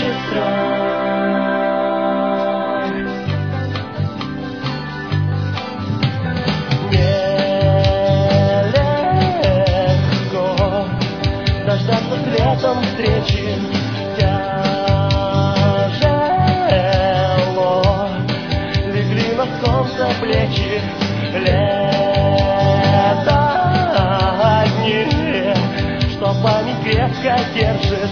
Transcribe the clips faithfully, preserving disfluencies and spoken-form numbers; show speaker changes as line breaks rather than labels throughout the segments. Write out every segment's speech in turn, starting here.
Нелегко дождаться с летом встречи. Тяжело легли на солнце плечи. Лето дни, что память крепко держит.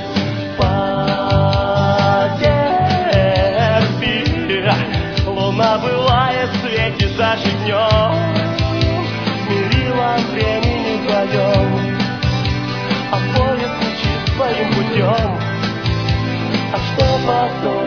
Потерпи, луна бывает в свете даже днем. Смирила времени вдвоем, а поезд летит своим путем. А что потом?